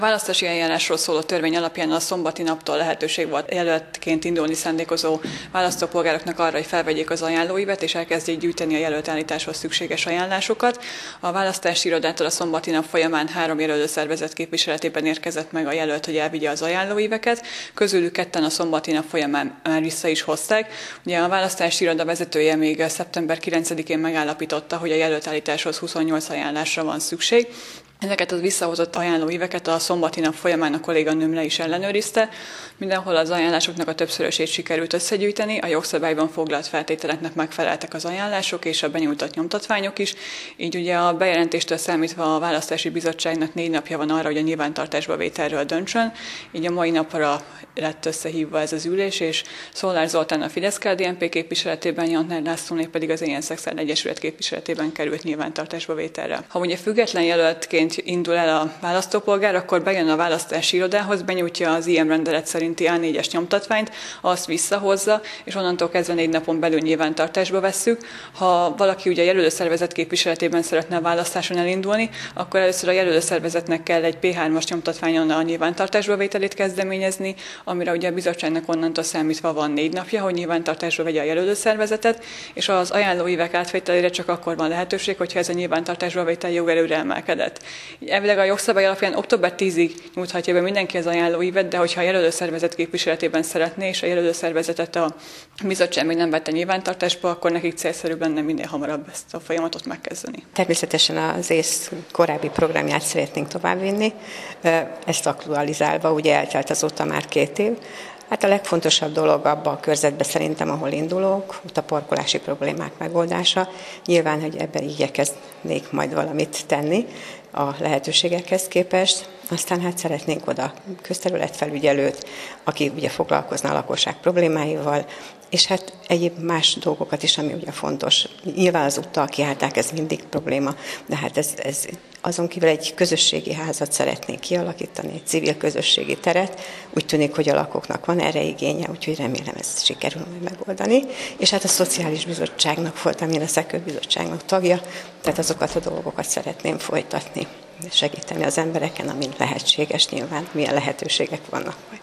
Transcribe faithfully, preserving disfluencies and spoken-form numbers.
A választási eljárásról szóló törvény alapján a szombati naptól lehetőség volt jelöltként indulni szándékozó választópolgároknak arra, hogy felvegyék az ajánlóívet és elkezdjék gyűjteni a jelöltállításhoz szükséges ajánlásokat. A választási irodától a szombati nap folyamán három jelölőszervezet képviseletében érkezett meg a jelölt, hogy elvigye az ajánlóíveket. Közülük ketten a szombati nap folyamán már vissza is hozták. Ugye a választási iroda vezetője még szeptember kilencedikén megállapította, hogy a jelöltállításhoz huszonnyolc ajánlásra van szükség. Ezeket az visszahozott ajánlóíveket a szombati nap folyamán a kolléganőm le is ellenőrizte. Mindenhol az ajánlásoknak a többszörösét sikerült összegyűjteni, a jogszabályban foglalt feltételeknek megfeleltek az ajánlások és a benyújtott nyomtatványok is. Így ugye a bejelentéstől számítva a választási bizottságnak négy napja van arra, hogy a nyilvántartásba vételről döntsön. Így a mai napra lett összehívva ez az ülés, és Szolár Zoltán a Fidesz-ká dé en pé képviseletében, Jantner Lászlóné pedig az Éhen Szexuál Egyesület képviseletében került nyilvántartásba vételre. Ha ugye független jelöltként indul el a választópolgár, akkor bejön a választási irodához, benyújtja az i em rendelet szerinti á négyes nyomtatványt, azt visszahozza, és onnantól kezdve négy napon belül nyilvántartásba vesszük. Ha valaki ugye a jelölőszervezet képviseletében szeretne a választáson elindulni, akkor először a jelölőszervezetnek kell egy pé hármas nyomtatványon a nyilvántartásba vételét kezdeményezni, amire ugye a bizottságnak onnantól számítva van négy napja, hogy nyilvántartásba vegye a jelölőszervezetet, és az ajánlóívek átvételére csak akkor van lehetőség, hogyha ez a nyilvántartásba vétel jogerőre emelkedett. Elvileg a jogszabály alapján október tizedikéig nyújthatja be mindenki az ajánlóívet, de hogyha a jelölőszervezet képviseletében szeretné, és a jelölőszervezetet a bizottság még nem vette nyilvántartásba, akkor nekik célszerűbb lenne minél hamarabb ezt a folyamatot megkezdeni. Természetesen az ész korábbi programját szeretnénk továbbvinni, ezt aktualizálva, ugye eltelt azóta már két év. Hát a legfontosabb dolog abban a körzetben szerintem, ahol indulok, ott a parkolási problémák megoldása. Nyilván, hogy ebben igyekeznék majd valamit tenni a lehetőségekhez képest. Aztán hát szeretnénk oda közterületfelügyelőt, aki ugye foglalkozna a lakosság problémáival, és hát egyéb más dolgokat is, ami ugye fontos. Nyilván az úttal kiállták, ez mindig probléma, de hát ez, ez azon kívül egy közösségi házat szeretnénk kialakítani, egy civil közösségi teret. Úgy tűnik, hogy a lakóknak van erre igénye, úgyhogy remélem ezt sikerül majd megoldani. És hát a Szociális Bizottságnak voltam, én a Szekőbizottságnak tagja, tehát azokat a dolgokat szeretném folytatni, segíteni az embereken, amin lehetséges nyilván, milyen lehetőségek vannak majd.